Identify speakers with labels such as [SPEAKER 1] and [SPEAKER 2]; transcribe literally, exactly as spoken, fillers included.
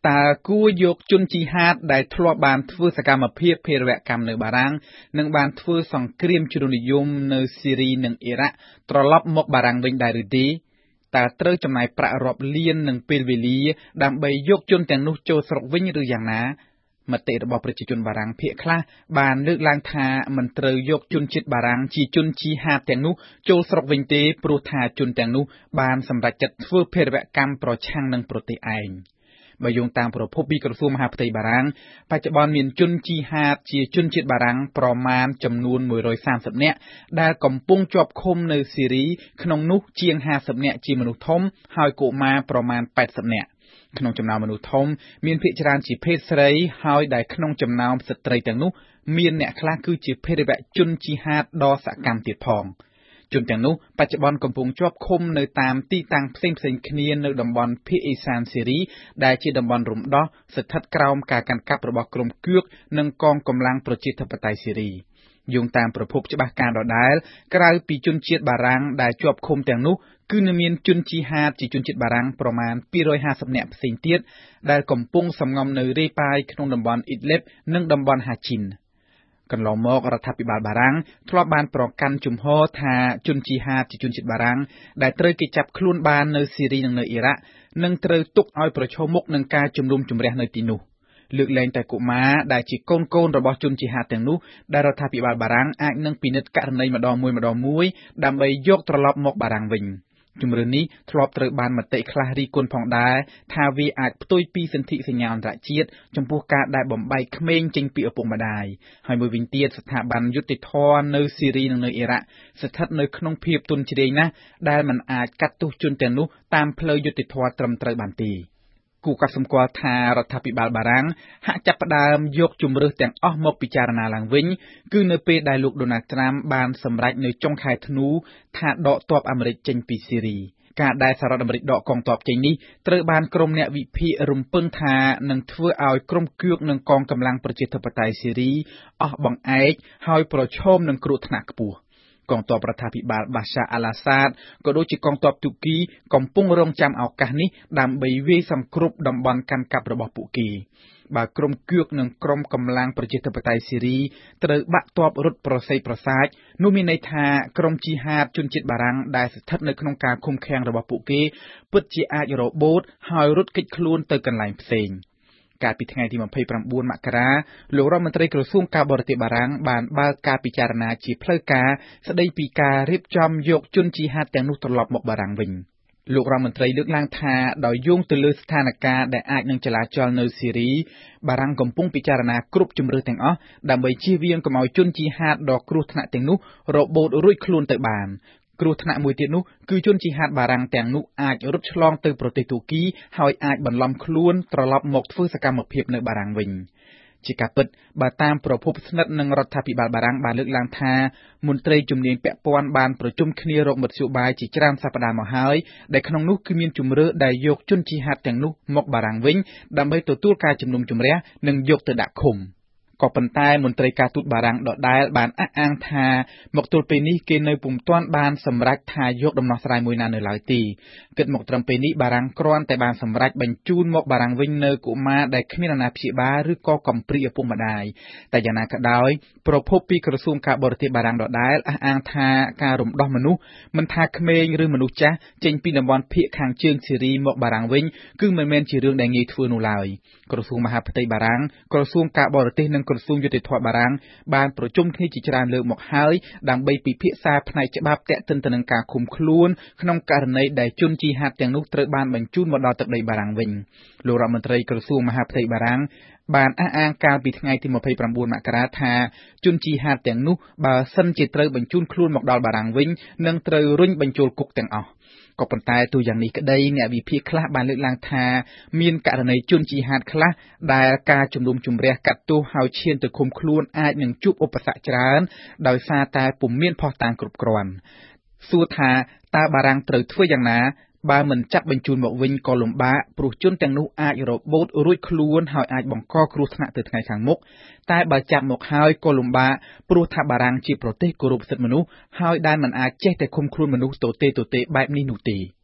[SPEAKER 1] តើគួរយកជនជីហាតដែលធ្លាប់បានធ្វើសកម្មភាពភេរវកម្មនៅបារាំងនិងបានធ្វើសង្គ្រាមជ្រុលនិយមនៅស៊ីរីនិងអ៊ីរ៉ាក់ត្រឡប់មកបារាំងវិញដែរឬទេតើត្រូវចំណាយប្រាក់រាប់លាននិងពេលវេលាដើម្បីយកជនទាំងនោះចូលស្រុកវិញឬយ៉ាងណាមតិរបស់ប្រជាជនបារាំងភាគខ្លះបានលើកឡើងថាមិនត្រូវយកជនជាតិបារាំងជាជនជីហាតទាំងនោះចូលស្រុកវិញទេព្រោះថាជនទាំងនោះបានសម្រេចចិត្តធ្វើភេរវកម្មប្រឆាំងនឹងប្រទេសឯងបើយោងតាមប្រភពពីក្រសួងមហាផ្ទៃបារាំងបច្ចុប្បន្នមានជនជីហាតជាជនជាតិបារាំងប្រមាណចំនួនមួយរយសាមសិបនាក់ដែលកំពុងជាប់ឃុំនៅស៊ីរីក្នុងនោះជាងហាសិបនាក់ជាមនុស្សធំហើយកុមារប្រមាណប៉ែតសិបនាក់ក្នុងចំណោមមនុស្សធំមានភាគច្រើនជាភេទស្រីហើយដែលក្នុងចំណោមស្ត្រីទាំងនោះមានអ្នកខ្លះគឺជាភេរវជនជីហាតដ៏សកម្មទៀតផងជនទាំងនោះបច្ចុប្បន្នកំពុងជាប់ឃុំនៅតាមទីតាំងផ្សេងៗគ្នានៅតំបន់ភាគឦសានស៊ីរីដែលជាតំបន់រំដោះស្ថិតក្រោមការកាន់កាប់របស់ក្រុមគឿកនិងកងកម្លាំងប្រជាធិបតេយ្យស៊ីរីយោងតាមប្រភពច្បាស់ការដដែលក្រៅពីជនជាតិបារាំងដែលជាប់ឃុំទាំងនោះគឺនៅមានជនជីហាតជាជនជាតិបារាំងប្រមាណពីររយហាសិបនាក់ផ្សេងទៀតដែលកំពុងសំងំនៅរេប៉ាយក្នុងតំបន់អ៊ីដលិបនិងតំបន់ហាជីនកន្លងមករដ្ឋាភិបាលបារាំងធ្លាប់បានប្រកាន់ជំហរថាជនជីហាតជាជនជាតិបារាំងដែលត្រូវគេចាប់ខ្លួនបាននៅស៊ីរីនិងនៅអ៊ីរ៉ាក់នឹងត្រូវទុកឲ្យប្រឈមមុខនឹងការជំនុំជម្រះនៅទីនោះលើកលែងតែកុមារដែលជាកូនកូនរបស់ជនជីហាតទាំងនោះដែលរដ្ឋាភិបាលបារាំងអាចនឹងពិនិត្យករណីម្ដងមួយម្ដងមួយដើម្បីយកត្រឡប់មកបារាំងវិញជំរឿននេះធ្លាប់ត្រូវបានមតិខ្លះរិះគន់ផងដែរថាវាអាចផ្ទុយពីសន្ធិសញ្ញាអន្តរជាតិចំពោះការដែលបំបែកក្មេងចេញពីឪពុកម្ដាយហើយមួយវិញទៀតស្ថាប័នយុតិធធម៌នៅស៊ីរីនិងនៅអ៊ីរ៉ាក់ស្ថិតនៅក្នុងភាពទន់ជ្រាយណាស់ដែលមិនអាចកាត់ទោសជនទាំងនោះតាមផ្លូវយុតិធធម៌ត្រឹមត្រូវបានទេគូកត់សម្គាល់ថារដ្ឋាភិបាលបារាំងហាក់ចាប់ផ្ដើមយកជំរើសទាំងអស់មកពិចារណាឡើងវិញគឺនៅពេលដែលលោកដូណាល់ត្រាំបានសម្រេចនៅចុងខែធ្នូថាដកទ័ពអាមេរិកចេញពីស៊ីរីការដែលសហរដ្ឋអាមេរិកដកកងទ័ពចេញនេះត្រូវបានក្រុមអ្នកវិភាគរំពឹងថានឹងធ្វើឲ្យក្រុមគឿកនិងកងកម្លាំងប្រជាធិបតេយ្យស៊ីរីអស់បង្អែកហើយប្រឈមនឹងគ្រោះថ្នាក់ខ្ពស់កងទ័ពរដ្ឋាភិបាលបាសាអាល់អាសាដក៏ដូចជាកងទ័ពទូគីកំពុងរងចាំឱកាសនេះដើម្បីវាយសង្គ្រប់តំបន់កាន់កាប់របស់ពួកគេបើក្រុមគឿកនិងក្រុមកម្លាំងប្រជាធិបតេយ្យស៊ីរីត្រូវបាក់ទ័ពរត់ប្រសេកប្រសាចនោះមានន័យថាក្រុមជីហាតជនជាតិបារាំងដែលស្ថិតនៅក្នុងការឃុំឃាំងរបស់ពួកគេពិតជាអាចរបូតហើយរត់គេចខ្លួនទៅកន្លែងផ្សេងកាលពីថ្ងៃទីម្ភៃប្រាំបួនមករាលោករដ្ឋមន្ត្រីក្រសួងការបរទេសបារាំងបានបើកការពិចារណាជាផ្លូវការស្ដីពីការរៀបចំយកជនជីហាតទាំងនោះត្រឡប់មកបារាំងវិញលោករដ្ឋមន្ត្រីលើកឡើងថាដោយយោងទៅលើស្ថានភាពដែលអាចនឹងចលាចលនៅស៊ីរីបារាំងកំពុងពិចារណាគ្រប់ជម្រើសទាំងអស់ដើម្បីជៀសវាងកុំឲ្យជនជីហាតដ៏គ្រោះថ្នាក់ទាំងនោះរបូតរួចខ្លួនទៅបានគ្រោះថ្នាក់មួយទៀតនោះគឺជនជីហាតបារាំងទាំងនោះអាចរត់ឆ្លងទៅប្រទេសទូគីហើយអាចបន្លំខ្លួនត្រឡប់មកធ្វើសកម្មភាពនៅបារាំងវិញជាការពិតបើតាមប្រភពស្និទ្ធនឹងរដ្ឋាភិបាលបារាំងបានលើកឡើងថាមន្ត្រីជំនាញពាក់ព័ន្ធបានប្រជុំគ្នារកមធ្យោបាយជាច្រើនសប្តាហ៍មកហើយដែលក្នុងនោះគឺមានជំរឿដែលយកជនជីហាតទាំងនោះមកបារាំងវិញដើម្បីទទួលការជំនុំជម្រះនិងយកទៅដាក់ឃុំក៏ប៉ុន្តែមន្ត្រីការទូតបារាំងដដែលបានអះអាងថាមកទល់ពេលនេះគេនៅពុំទាន់បានសម្រេចថាយកដំណោះស្រាយមួយណានៅឡើយទេគិតមកត្រឹមពេលនេះបារាំងគ្រាន់តែបានសម្រេចបញ្ជូនមកបារាំងវិញនៅកុមារដែលគ្មានអាណាព្យាបាលឬក៏កំព្រាឪពុកម្ដាយតែយ៉ាងណាក៏ដោយប្រភពពីក្រសួងការបរទេសបារាំងដដែលអះអាងថាការរំដោះមនុស្សមិនថាក្មេងឬមនុស្សចាស់ចេញពីតំបន់ភាគខាងជើងស៊ីរីមកបារាំងវិញគឺមិនមែនជារឿងដែលងាយធ្វើនោះឡើយក្រសួងមហាផ្ទៃបារាំងក្រសួងការបរទេសនិងក្រសួងយុតិធធម៌បារាំងបានប្រជុំគ្នាជាច្រើនលើកមកហើយដើម្បីពិភាក្សាផ្នែកច្បាប់ទាក់ទិនទៅនឹងការឃុំខ្លួនក្នុងករណីដែលជនជីហាតទាំងនោះត្រូវបានបញ្ជូនមកដល់ទឹកដីបារាំងវិញលោករដ្ឋមន្ត្រីក្រសួងមហាផ្ទៃបារាំងបានអះអាងកាលពីថ្ងៃទីម្ភៃប្រាំបួនមករាថាជនជីហាតទាំងនោះបើសិនជាត្រូវបញ្ជូនខ្លួនមកដល់បារាំងវិញនឹងត្រូវរុញបញ្ចូលគុកទាំងអស់ក៏ប៉ុន្តែទូយ៉ាងនេះក្តីអ្នកវិភាគខ្លះបានលើកឡើងថាមានករណីជនជីហាតខ្លះដែលការជំនុំជម្រះកាត់ទោសហើយឈានទៅឃុំខ្លួនអាចនឹងជួបឧបសគ្គច្រើនដោយសារតែពុំមានភស្តុតាងគ្រប់គ្រាន់សួរថាតើបារាំងត្រូវធ្វើយ៉ាងណាបើមិនចាប់បញ្ជូនមកវិញក៏លំបាកព្រោះជនទាំងនោះអាចរបូតរួចខ្លួនហើយអាចបង្កគ្រោះថ្នាក់ទៅថ្ងៃខាងមុខតែបើចាប់មកហើយក៏លំបាកព្រោះថាបារាំងជាប្រទេសគោរពសិទ្ធិមនុស្សហើយដែលមិនអាចចេះតែឃុំខ្លួនមនុស្សទទេទទេបែបនេះនោះទេ